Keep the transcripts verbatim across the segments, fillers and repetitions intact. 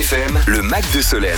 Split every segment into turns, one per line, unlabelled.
F M, le Mac de Solène.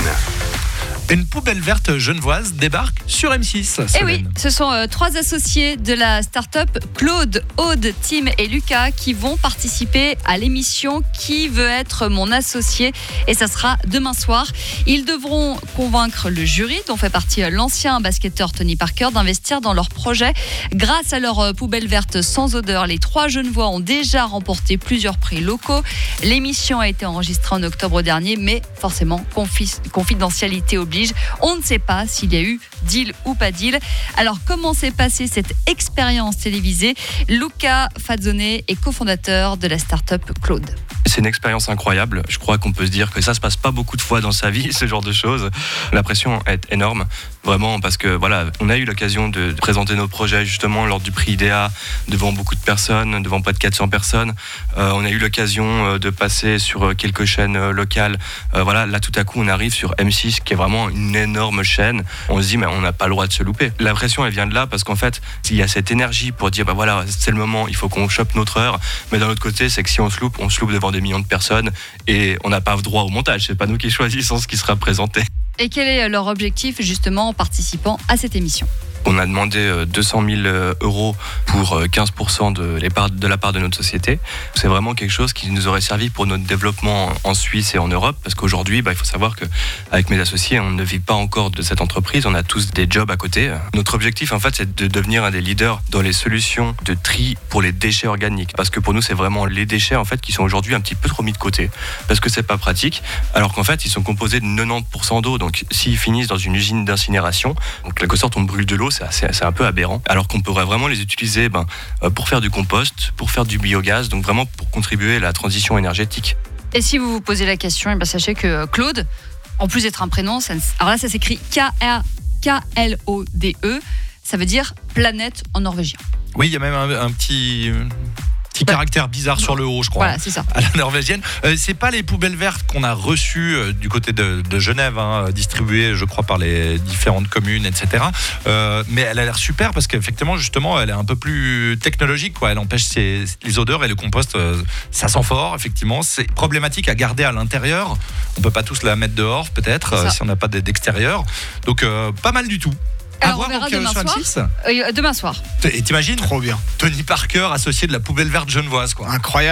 Une poubelle verte genevoise débarque sur M six.
Et oui, ce sont euh, trois associés de la start-up, Claude, Aude, Tim et Lucas, qui vont participer à l'émission Qui veut être mon associé, et ça sera demain soir. Ils devront convaincre le jury, dont fait partie euh, l'ancien basketteur Tony Parker, d'investir dans leur projet. Grâce à leur euh, poubelle verte sans odeur, les trois Genevois ont déjà remporté plusieurs prix locaux. L'émission a été enregistrée en octobre dernier, mais forcément, confi- confidentialité oblige. On ne sait pas s'il y a eu deal ou pas deal. Alors, comment s'est passée cette expérience télévisée ? Luca Fazzone est cofondateur de la start-up Claude.
C'est une expérience incroyable. Je crois qu'on peut se dire que ça se passe pas beaucoup de fois dans sa vie, ce genre de choses. La pression est énorme, vraiment, parce que voilà, on a eu l'occasion de présenter nos projets justement lors du prix I D E A devant beaucoup de personnes, devant près de quatre cents personnes. Euh, on a eu l'occasion de passer sur quelques chaînes locales. Euh, voilà, là tout à coup, on arrive sur M six, qui est vraiment une énorme chaîne. On se dit, mais on n'a pas le droit de se louper. La pression, elle vient de là parce qu'en fait, il y a cette énergie pour dire, bah voilà, c'est le moment, il faut qu'on chope notre heure. Mais d'un autre côté, c'est que si on se loupe, on se loupe devant des millions de personnes et on n'a pas droit au montage. C'est pas nous qui choisissons ce qui sera présenté.
Et quel est leur objectif justement en participant à cette émission ?
On a demandé deux cent mille euros pour quinze pour cent de, de la part de notre société. C'est vraiment quelque chose qui nous aurait servi pour notre développement en Suisse et en Europe, parce qu'aujourd'hui, bah, il faut savoir qu'avec mes associés, on ne vit pas encore de cette entreprise, on a tous des jobs à côté. Notre objectif, en fait, c'est de devenir un des leaders dans les solutions de tri pour les déchets organiques, parce que pour nous, c'est vraiment les déchets en fait, qui sont aujourd'hui un petit peu trop mis de côté, parce que c'est pas pratique, alors qu'en fait, ils sont composés de quatre-vingt-dix pour cent d'eau, donc s'ils finissent dans une usine d'incinération, en quelque sorte, on brûle de l'eau, C'est, assez, c'est un peu aberrant, alors qu'on pourrait vraiment les utiliser ben, pour faire du compost, pour faire du biogaz, donc vraiment pour contribuer à la transition énergétique.
Et si vous vous posez la question, eh ben sachez que Claude, en plus d'être un prénom, ça, alors là ça s'écrit K L O D E, ça veut dire planète en norvégien.
Oui, il y a même un, un petit... Petit caractère bizarre sur le haut, je crois.
Voilà, c'est ça.
À la norvégienne. Euh, c'est pas les poubelles vertes qu'on a reçues euh, du côté de, de Genève, hein, distribuées, je crois, par les différentes communes, et cetera. Euh, mais elle a l'air super parce qu'effectivement, justement, elle est un peu plus technologique, quoi. Elle empêche ses, les odeurs et le compost, euh, ça sent fort, effectivement. C'est problématique à garder à l'intérieur. On peut pas tous la mettre dehors, peut-être, euh, si on n'a pas d'extérieur. Donc, euh, pas mal du tout.
Alors, on verra demain soir. Euh, demain soir.
Et t'imagines ? Trop bien. Tony Parker, associé de la poubelle verte genevoise, quoi. Incroyable.